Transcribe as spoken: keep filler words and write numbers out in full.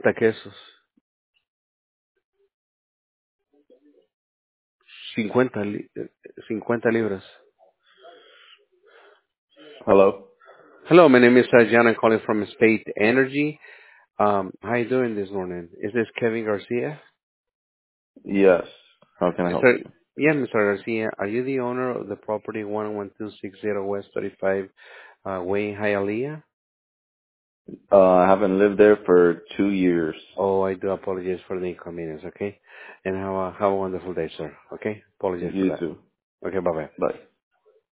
cincuenta quesos. cincuenta, li- eh, cincuenta libras. Hello? Hello, my name is uh, John. I'm calling from Spade Energy. Um, how you doing this morning? Is this Kevin Garcia? Yes. How can I help mister you? Yeah, mister Garcia, are you the owner of the property one one two six zero West thirty-five uh, Way in Hialeah? Uh, I haven't lived there for two years. Oh, I do apologize for the inconvenience, okay? And have a, have a wonderful day, sir, okay? Apologize for You that. too. Okay, bye-bye. Bye.